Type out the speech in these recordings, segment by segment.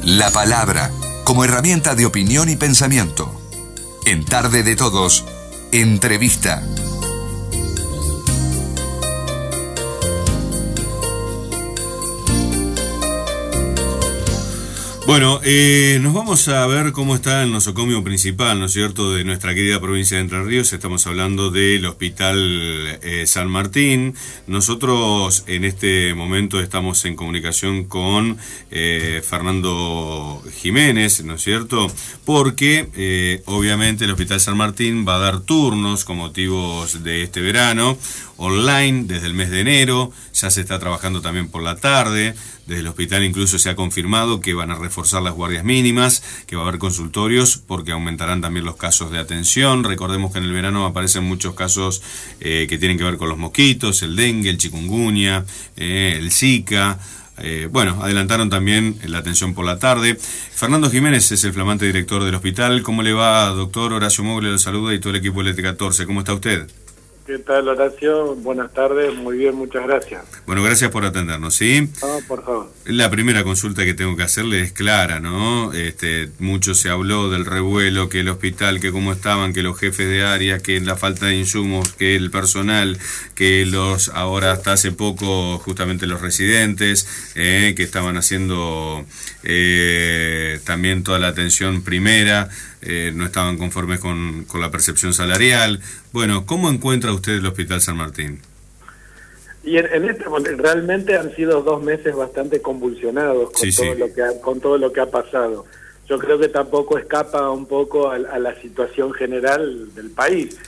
La palabra como herramienta de opinión y pensamiento. En Tarde de Todos, entrevista. Bueno, nos vamos a ver cómo está el nosocomio principal, ¿no es cierto?, de nuestra querida provincia de Entre Ríos. Estamos hablando del Hospital San Martín. Nosotros en este momento estamos en comunicación con Fernando Jiménez, ¿no es cierto?, porque obviamente el Hospital San Martín va a dar turnos con motivos de este verano, online, desde el mes de enero. Ya se está trabajando también por la tarde. Desde el hospital incluso se ha confirmado que van a reforzar las guardias mínimas, que va a haber consultorios porque aumentarán también los casos de atención. Recordemos que en el verano aparecen muchos casos que tienen que ver con los mosquitos, el dengue, el chikungunya, el Zika. Bueno, adelantaron también la atención por la tarde. Fernando Jiménez es el flamante director del hospital. ¿Cómo le va, doctor? Horacio Mogle lo saluda y todo el equipo del ET14. ¿Cómo está usted? ¿Qué tal, Horacio? Buenas tardes, muy bien, muchas gracias. Bueno, gracias por atendernos, ¿sí? No, por favor. La primera consulta que tengo que hacerle es clara, ¿no? Mucho se habló del revuelo, que el hospital, que cómo estaban, que los jefes de área, que la falta de insumos, que el personal, que ahora hasta hace poco, justamente los residentes, que estaban haciendo también toda la atención primera, no estaban conformes con la percepción salarial. Bueno, ¿cómo encuentra usted el Hospital San Martín? Y realmente han sido 2 meses bastante convulsionados con todo lo que ha pasado. Yo creo que tampoco escapa un poco a la situación general del país.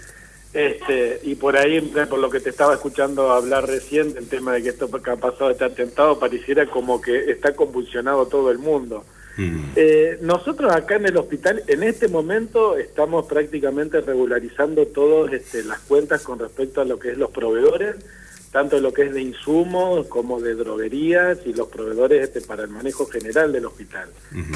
Y por ahí, por lo que te estaba escuchando hablar recién, el tema de que esto que ha pasado, este atentado, pareciera como que está convulsionado todo el mundo. Nosotros acá en el hospital en este momento estamos prácticamente regularizando todas las cuentas con respecto a lo que es los proveedores, tanto lo que es de insumos como de droguerías y los proveedores para el manejo general del hospital.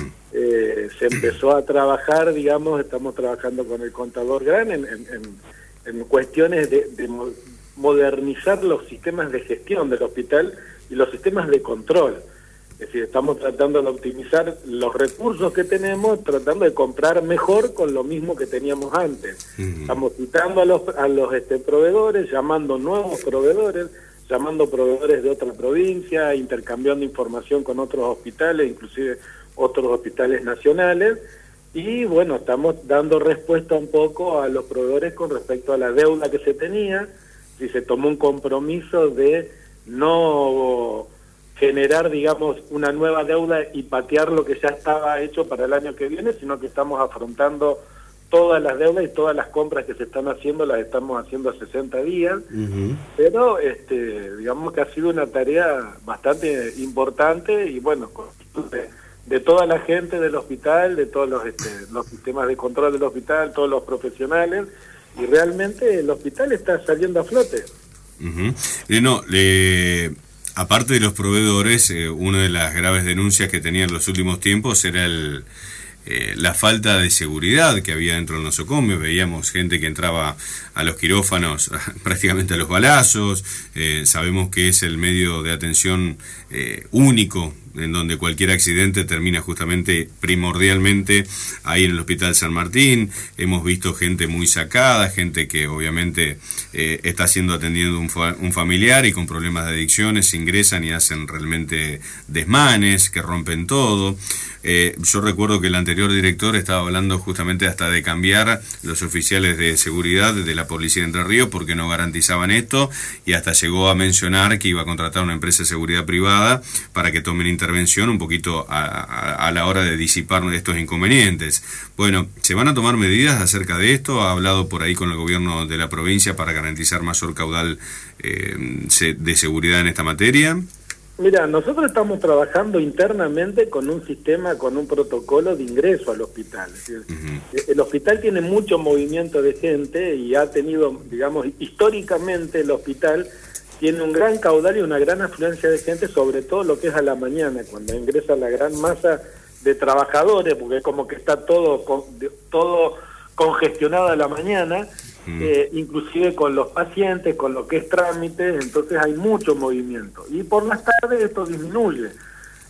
Se empezó a trabajar, digamos, estamos trabajando con el contador Gran en cuestiones de modernizar los sistemas de gestión del hospital y los sistemas de control. Es decir, estamos tratando de optimizar los recursos que tenemos, tratando de comprar mejor con lo mismo que teníamos antes. Estamos citando a los proveedores, llamando nuevos proveedores, llamando proveedores de otra provincia, intercambiando información con otros hospitales, inclusive otros hospitales nacionales, y bueno, estamos dando respuesta un poco a los proveedores con respecto a la deuda que se tenía. Si se tomó un compromiso de no generar, digamos, una nueva deuda y patear lo que ya estaba hecho para el año que viene, sino que estamos afrontando todas las deudas y todas las compras que se están haciendo, las estamos haciendo a 60 días, pero digamos que ha sido una tarea bastante importante y bueno, de toda la gente del hospital, de todos los sistemas de control del hospital, todos los profesionales, y realmente el hospital está saliendo a flote. Aparte de los proveedores, una de las graves denuncias que tenía en los últimos tiempos era la falta de seguridad que había dentro del nosocomio. Veíamos gente que entraba a los quirófanos prácticamente a los balazos. Sabemos que es el medio de atención único en donde cualquier accidente termina justamente primordialmente ahí en el Hospital San Martín. Hemos visto gente muy sacada, gente que obviamente está siendo atendiendo un familiar y con problemas de adicciones ingresan y hacen realmente desmanes, que rompen todo. Yo recuerdo que el anterior director estaba hablando justamente hasta de cambiar los oficiales de seguridad de la policía de Entre Ríos porque no garantizaban esto, y hasta llegó a mencionar que iba a contratar una empresa de seguridad privada para que tomen intervención un poquito a la hora de disipar estos inconvenientes. Bueno, ¿se van a tomar medidas acerca de esto? ¿Ha hablado por ahí con el gobierno de la provincia para garantizar mayor caudal de seguridad en esta materia? Mira, nosotros estamos trabajando internamente con un sistema, con un protocolo de ingreso al hospital. Es decir, el hospital tiene mucho movimiento de gente y ha tenido, digamos, históricamente el hospital tiene un gran caudal y una gran afluencia de gente, sobre todo lo que es a la mañana, cuando ingresa la gran masa de trabajadores, porque es como que está todo congestionado a la mañana, inclusive con los pacientes, con lo que es trámites, entonces hay mucho movimiento. Y por las tardes esto disminuye.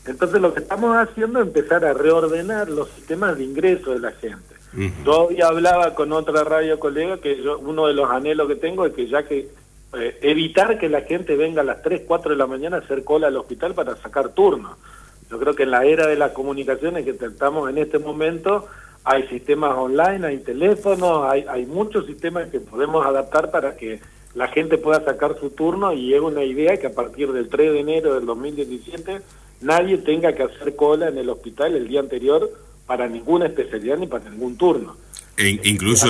Entonces lo que estamos haciendo es empezar a reordenar los sistemas de ingreso de la gente. Yo hoy hablaba con otra radio colega que uno de los anhelos que tengo es que evitar que la gente venga a las 3, 4 de la mañana a hacer cola al hospital para sacar turno. Yo creo que en la era de las comunicaciones que estamos en este momento hay sistemas online, hay teléfonos, hay muchos sistemas que podemos adaptar para que la gente pueda sacar su turno, y es una idea que a partir del 3 de enero del 2017 nadie tenga que hacer cola en el hospital el día anterior para ninguna especialidad ni para ningún turno. Incluso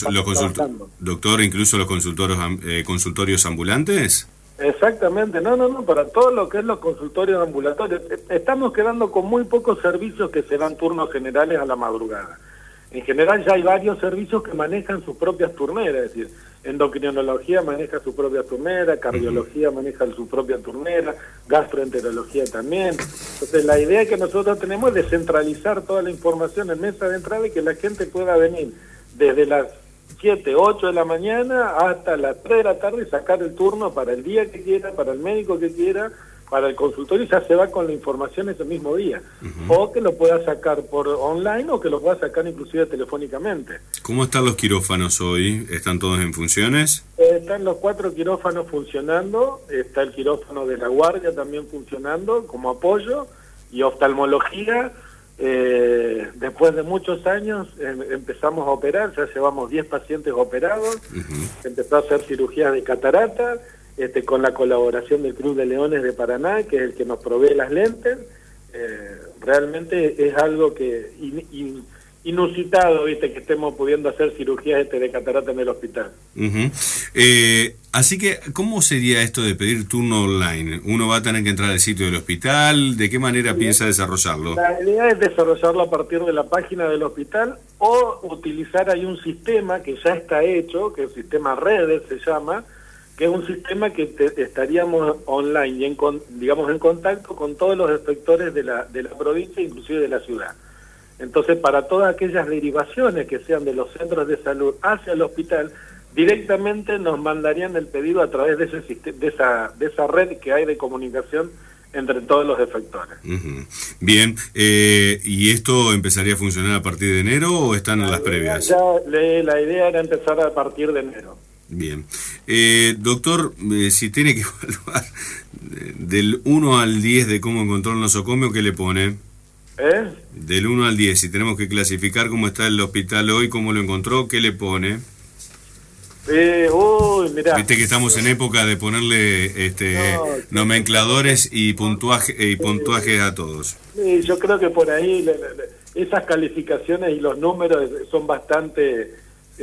doctor, incluso los consultorios ambulantes. Exactamente, no, para todo lo que es los consultorios ambulatorios. Estamos quedando con muy pocos servicios que se dan turnos generales a la madrugada. En general ya hay varios servicios que manejan sus propias turneras, es decir, endocrinología maneja su propia turnera, cardiología maneja su propia turnera, gastroenterología también. Entonces la idea que nosotros tenemos es descentralizar toda la información en mesa de entrada y que la gente pueda venir desde las 7, 8 de la mañana hasta las 3 de la tarde y sacar el turno para el día que quiera, para el médico que quiera, para el consultorio, y ya se va con la información ese mismo día. O que lo pueda sacar por online o que lo pueda sacar inclusive telefónicamente. ¿Cómo están los quirófanos hoy? ¿Están todos en funciones? Están los 4 quirófanos funcionando, está el quirófano de la guardia también funcionando como apoyo, y oftalmología. Después de muchos años empezamos a operar, ya llevamos 10 pacientes operados, empezó a hacer cirugías de catarata, con la colaboración del Club de Leones de Paraná, que es el que nos provee las lentes. Realmente es algo que inusitado, que estemos pudiendo hacer cirugías de catarata en el hospital. Así que, ¿cómo sería esto de pedir turno online? ¿Uno va a tener que entrar al sitio del hospital? ¿De qué manera piensa desarrollarlo? La idea es desarrollarlo a partir de la página del hospital, o utilizar ahí un sistema que ya está hecho, que el sistema Redes se llama, que es un sistema que estaríamos online y en contacto con todos los inspectores de la provincia, inclusive de la ciudad. Entonces, para todas aquellas derivaciones que sean de los centros de salud hacia el hospital, directamente nos mandarían el pedido a través de esa red que hay de comunicación entre todos los efectores. Bien, ¿y esto empezaría a funcionar a partir de enero o están en las previas? La idea era empezar a partir de enero. Bien. Doctor, si tiene que evaluar del 1 al 10 de cómo encontró el nosocomio, ¿qué le pone? Del 1 al 10, si tenemos que clasificar cómo está el hospital hoy, cómo lo encontró, ¿qué le pone? Mirá. Viste que estamos en época de ponerle nomencladores y puntuajes a todos. Sí, yo creo que por ahí esas calificaciones y los números son bastante...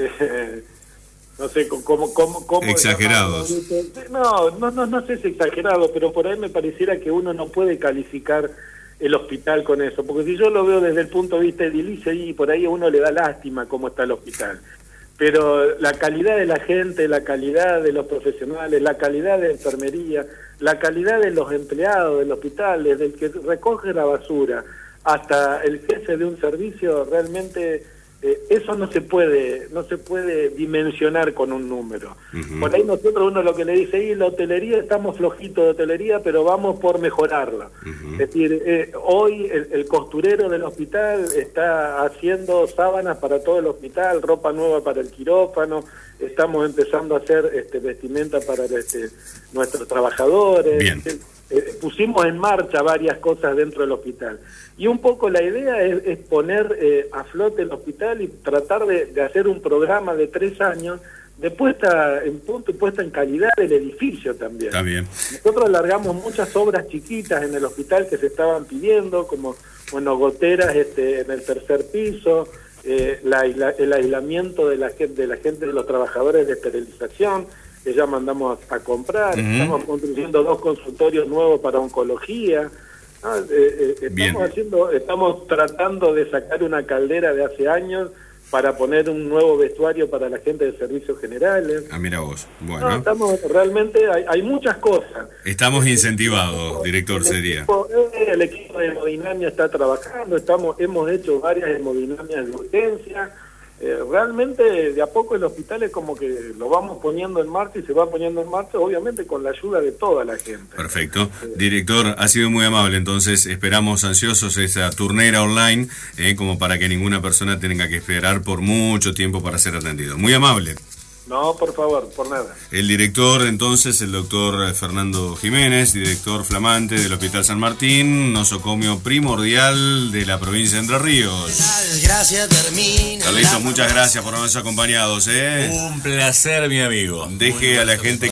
no sé cómo exagerados. No sé si exagerado, pero por ahí me pareciera que uno no puede calificar el hospital con eso, porque si yo lo veo desde el punto de vista edilicio, y por ahí a uno le da lástima cómo está el hospital, pero la calidad de la gente, la calidad de los profesionales, la calidad de enfermería, la calidad de los empleados del hospital, desde el que recoge la basura hasta el jefe de un servicio, realmente eso no se puede dimensionar con un número. Por ahí nosotros, uno lo que le dice, y la hotelería, estamos flojitos de hotelería, pero vamos por mejorarla. Es decir, hoy el costurero del hospital está haciendo sábanas para todo el hospital, ropa nueva para el quirófano, estamos empezando a hacer vestimenta para nuestros trabajadores. Bien. Pusimos en marcha varias cosas dentro del hospital, y un poco la idea es poner a flote el hospital y tratar de hacer un programa de 3 años de puesta en punto y puesta en calidad del edificio también. Está bien. Nosotros alargamos muchas obras chiquitas en el hospital que se estaban pidiendo, como goteras en el tercer piso, el aislamiento de la gente, de los trabajadores de esterilización, que ya mandamos a comprar. Estamos construyendo 2 consultorios nuevos para oncología. Estamos tratando de sacar una caldera de hace años para poner un nuevo vestuario para la gente de servicios generales. Mira vos. Bueno. Realmente hay muchas cosas. Estamos incentivados, director, sería. El equipo de hemodinamia está trabajando, hemos hecho varias hemodinamias de urgencia. realmente de a poco el hospital es como que lo vamos poniendo en marcha y se va poniendo en marcha, obviamente con la ayuda de toda la gente. Perfecto. Director, ha sido muy amable, entonces esperamos ansiosos esa turnera online, como para que ninguna persona tenga que esperar por mucho tiempo para ser atendido. Muy amable. No, por favor, por nada. El director, entonces, el doctor Fernando Jiménez, director flamante del Hospital San Martín, nosocomio primordial de la provincia de Entre Ríos. Carlitos, muchas gracias por habernos acompañado. Un placer, mi amigo. Deje a la gente